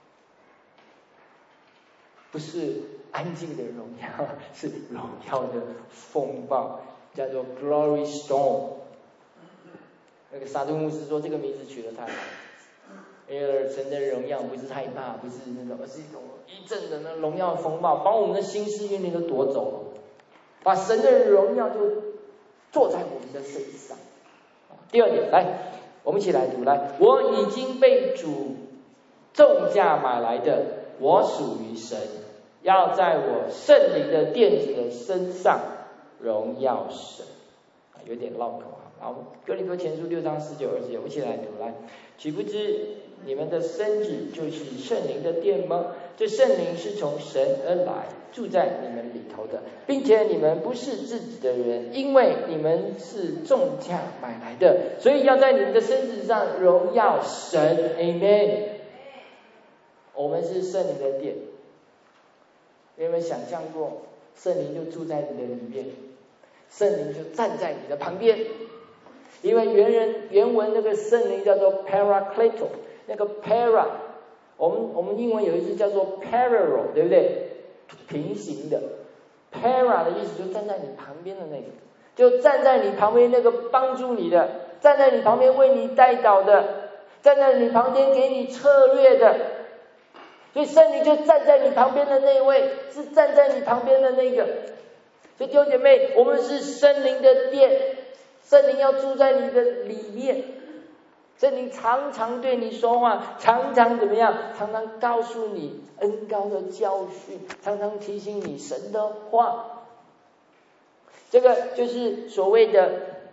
不是安静的荣耀，是荣耀的风暴，叫做 Glory Storm。 那个沙都牧师说这个名字取得太好，因为神的荣耀不是害怕，不是那种，而是一种一阵的那荣耀风暴，把我们的心思意念都夺走了，把神的荣耀就坐在我们的身上。第2点，来，我们一起来读，来，我已经被主重价买来的，我属于神，要在我圣灵的殿子的身上荣耀神。有点绕口啊。好，哥林多前书6章19、20节，我们一起来读，来，岂不知你们的身子就是圣灵的殿吗？这圣灵是从神而来，住在你们里头的，并且你们不是自己的人，因为你们是重价买来的，所以要在你们的身子上荣耀神。 Amen。 我们是圣灵的殿，你有没有想象过圣灵就住在你的里面，圣灵就站在你的旁边？因为原文那个圣灵叫做 Parakletos， 那个 para， 我们英文有一字叫做 parallel， 对不对？平行的。 para 的意思就站在你旁边的那个，就站在你旁边那个帮助你的，站在你旁边为你带导的，站在你旁边给你策略的。所以圣灵就站在你旁边的那位，是站在你旁边的那个。所以弟兄姐妹，我们是圣灵的殿，圣灵要住在你的里面，圣灵常常对你说话，常常怎么样？常常告诉你恩膏的教训，常常提醒你神的话。这个就是所谓的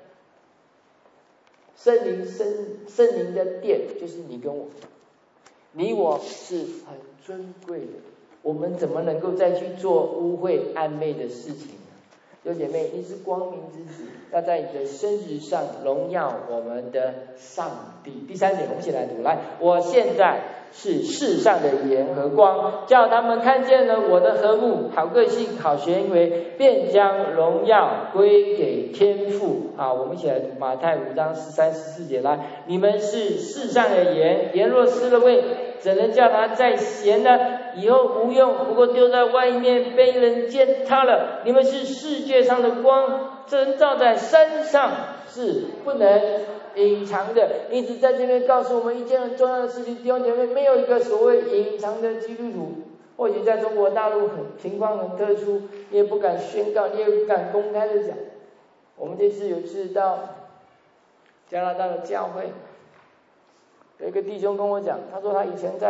圣灵的殿，就是你跟我，你我是很尊贵的，我们怎么能够再去做污秽暧昧的事情呢？弟兄姐妹，你是光明之子，要在你的身子上荣耀我们的上帝。第3点，我们一起来读，来，我现在是世上的盐和光，叫他们看见了我的和睦、好个性、好行为，便将荣耀归给天父。好，我们一起来读马太5章13、14节，来，你们是世上的盐，盐若失了味，怎能叫它再咸呢？以后无用，不过丢在外面，被人践踏了。你们是世界上的光，真照在山上，是不能隐藏的。因此在这边告诉我们一件很重要的事情，弟兄姐妹，没有一个所谓隐藏的基督徒。或许在中国大陆情况很特殊，你也不敢宣告，你也不敢公开的讲。我们这次有一次到加拿大的教会，有一个弟兄跟我讲，他说他以前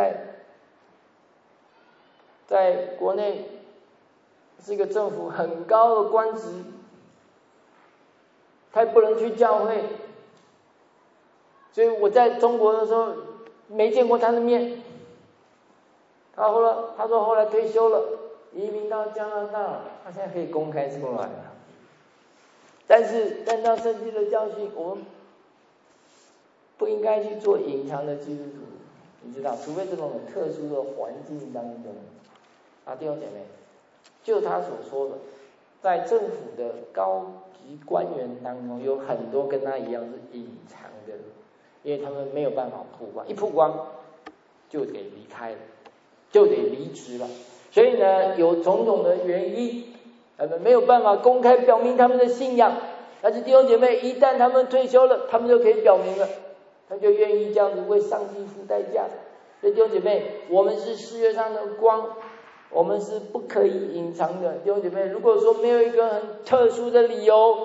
在国内是一个政府很高的官职，他不能去教会，所以我在中国的时候没见过他的面。他说后来退休了，移民到加拿大了，他现在可以公开出来了。但是按照圣经的教训，我们不应该去做隐藏的基督徒。 你知道，除非这种很特殊的环境当中，弟兄姐妹，就他所说的，在政府的高级官员当中，有很多跟他一样是隐藏的，因为他们没有办法曝光，一曝光就得离开了，就得离职了。所以呢，有种种的原因，他们没有办法公开表明他们的信仰。但是弟兄姐妹，一旦他们退休了，他们就可以表明了，他们就愿意这样子为上帝付代价。所以弟兄姐妹，我们是世界上的光，我们是不可以隐藏的。弟兄姐妹，如果说没有一个很特殊的理由，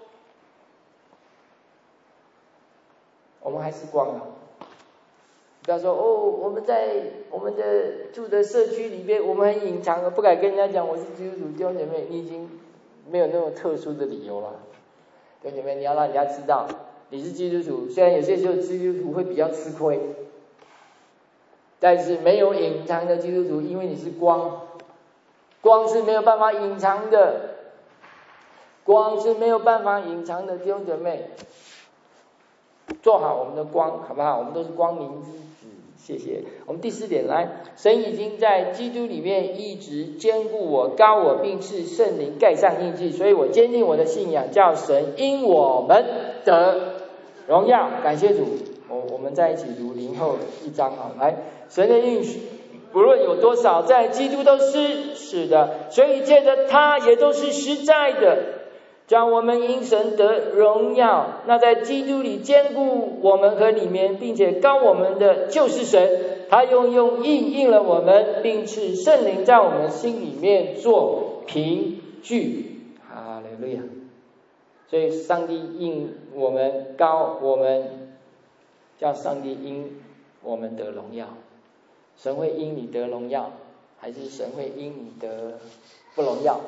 我们还是光啊。不要说我们在我们的住的社区里面，我们很隐藏的，不敢跟人家讲我是基督徒。弟兄姐妹，你已经没有那种特殊的理由了。弟兄姐妹，你要让人家知道你是基督徒，虽然有些时候基督徒会比较吃亏，但是没有隐藏的基督徒，因为你是光，光是没有办法隐藏的，光是没有办法隐藏的。弟兄姐妹，做好我们的光，好不好？我们都是光明之子。谢谢。我们第4点来，神已经在基督里面一直坚固我、膏我，并赐圣灵盖上印记，所以我坚定我的信仰，叫神因我们得荣耀。感谢主。我们在一起读林后1章啊，来，神的应许不论有多少，在基督都是的，所以借着他也都是实在的，将我们因神得荣耀。那在基督里坚固我们和里面，并且膏我们的就是神，他用印了我们，并赐圣灵在我们心里面做凭据。哈利路亚。所以上帝因我们膏我们，叫上帝因我们得荣耀。神会因你得荣耀，还是神会因你得不荣耀？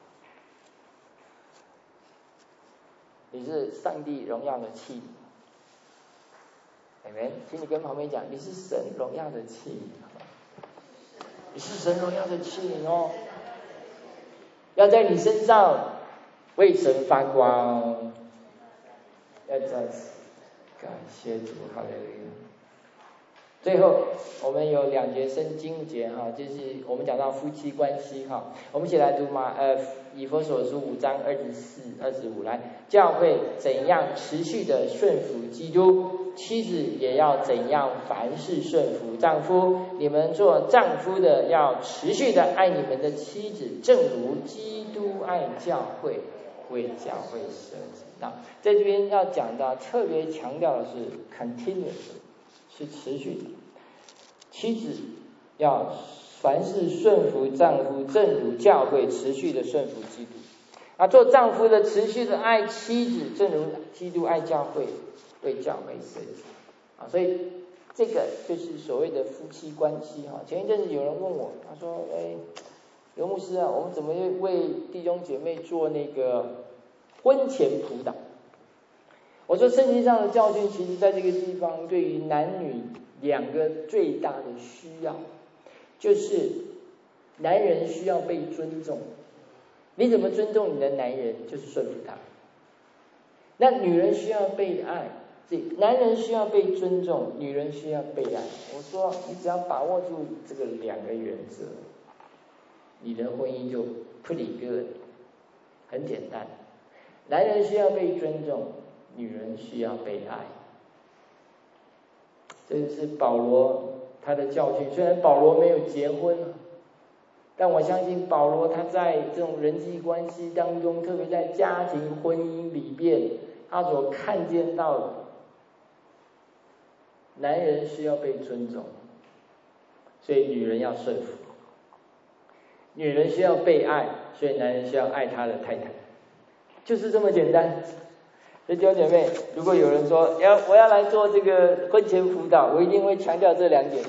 你是上帝荣耀的器皿，amen。请你跟旁边讲，你是神荣耀的器皿，你是神荣耀的器皿哦，要在你身上为神发光。要在此感谢主，哈利路亚。最后我们有2节圣经节哈，就是我们讲到夫妻关系哈，我们一起来读以弗所书5章24、25来，教会怎样持续的顺服基督，妻子也要怎样凡事顺服丈夫。你们做丈夫的要持续的爱你们的妻子，正如基督爱教会，为教会舍己。那在这边要讲到特别强调的是 continuous， 是持续的。妻子要凡事顺服丈夫，正如教会持续的顺服基督。做丈夫的持续的爱妻子，正如基督爱教会，为教会舍己。所以这个就是所谓的夫妻关系哈。前一阵子有人问我，他说：“刘牧师啊，我们怎么为弟兄姐妹做那个婚前辅导？”我说，圣经上的教训，其实在这个地方对于男女2个最大的需要，就是男人需要被尊重。你怎么尊重你的男人，就是顺服他。那女人需要被爱，男人需要被尊重，女人需要被爱。我说，你只要把握住这个2个原则，你的婚姻就 pretty good， 很简单。男人需要被尊重，女人需要被爱。这是保罗他的教训。虽然保罗没有结婚，但我相信保罗他在这种人际关系当中，特别在家庭婚姻里边，他所看见到的，男人需要被尊重，所以女人要顺服；女人需要被爱，所以男人需要爱他的太太，就是这么简单。所以弟兄姐妹，如果有人说我要来做这个婚前辅导，我一定会强调这2点。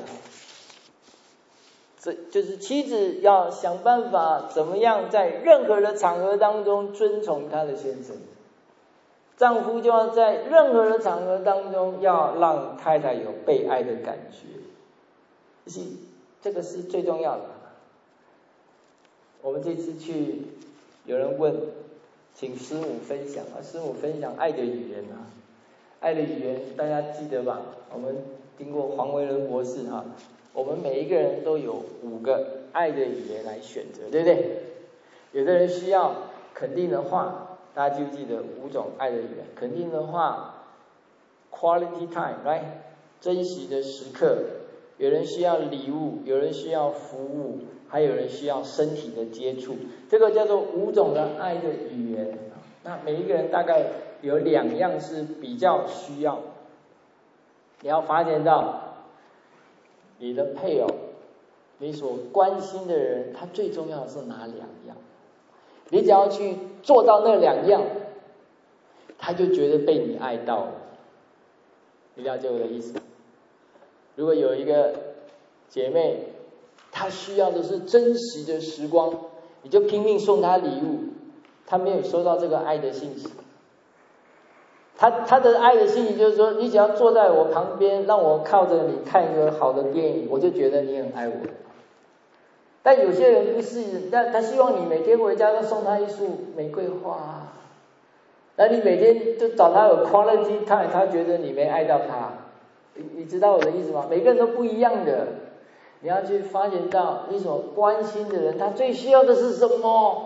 这就是妻子要想办法怎么样在任何的场合当中尊崇她的先生，丈夫就要在任何的场合当中要让太太有被爱的感觉，这个是最重要的。我们这次去，有人问，请师母分享师母分享爱的语言爱的语言大家记得吧？我们听过黄维仁博士哈，我们每一个人都有5个爱的语言来选择，对不对？有的人需要肯定的话，大家记不记得5种爱的语言？肯定的话 ，quality time， 来珍惜的时刻。有人需要礼物，有人需要服务，还有人需要身体的接触，这个叫做5种的爱的语言。那每一个人大概有2样是比较需要。你要发现到你的配偶，你所关心的人，他最重要的是哪2样？你只要去做到那2样，他就觉得被你爱到了。你了解我的意思？如果有一个姐妹，她需要的是真实的时光，你就拼命送她礼物，她没有收到这个爱的信息。她的爱的信息就是说，你只要坐在我旁边，让我靠着你看一个好的电影，我就觉得你很爱我。但有些人不是，他希望你每天回家都送他一束玫瑰花，那你每天就找他有 quality time， 他觉得你没爱到他。你知道我的意思吗？每个人都不一样的，你要去发现到你所关心的人，他最需要的是什么？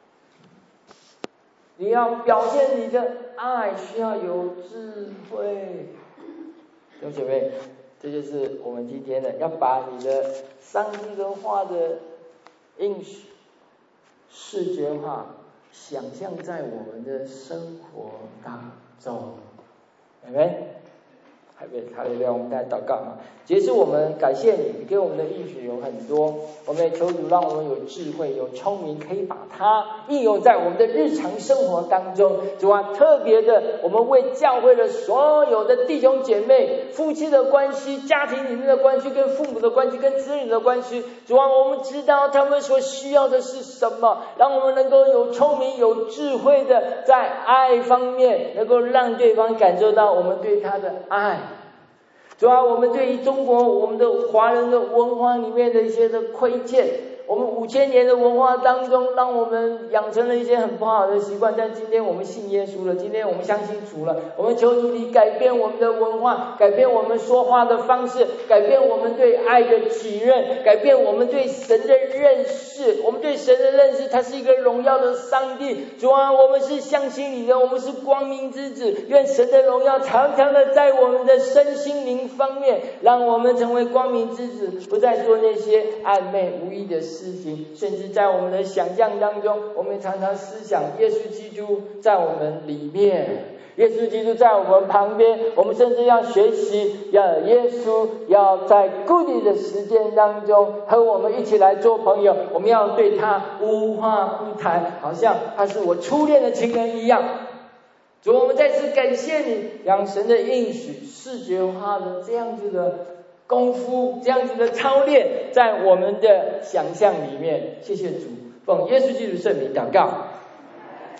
你要表现你的爱，需要有智慧。弟兄姐妹，这就是我们今天的，要把你的上帝的话的应许视觉化，想象在我们的生活当中，有没有？哈利路亚，我们再来祷告哈。结束，我们感谢你，你给我们的应许有很多，我们也求主让我们有智慧、有聪明，可以把它应用在我们的日常生活当中。主啊，特别的，我们为教会的所有的弟兄姐妹、夫妻的关系、家庭里面的关系、跟父母的关系、跟子女的关系，主啊，我们知道他们所需要的是什么，让我们能够有聪明、有智慧的，在爱方面能够让对方感受到我们对他的爱。主啊，我们对于中国我们的华人的文化里面的一些的亏欠，我们5000年的文化当中，让我们养成了一些很不好的习惯，但今天我们信耶稣了，今天我们相信主了，我们求主你改变我们的文化，改变我们说话的方式，改变我们对爱的体认，改变我们对神的认识。我们对神的认识，他是一个荣耀的上帝。主啊，我们是相信你的，我们是光明之子，愿神的荣耀常常的在我们的身心灵方面，让我们成为光明之子，不再做那些暧昧无意的事情，甚至在我们的想象当中，我们常常思想耶稣基督在我们里面，耶稣基督在我们旁边，我们甚至要学习，要耶稣要在固定的时间当中和我们一起来做朋友，我们要对他无话不谈，好像他是我初恋的情人一样。主，我们再次感谢你，让神的应许视觉化的这样子的功夫，这样子的操练在我们的想象里面。谢谢主，奉耶稣基督圣名祷告。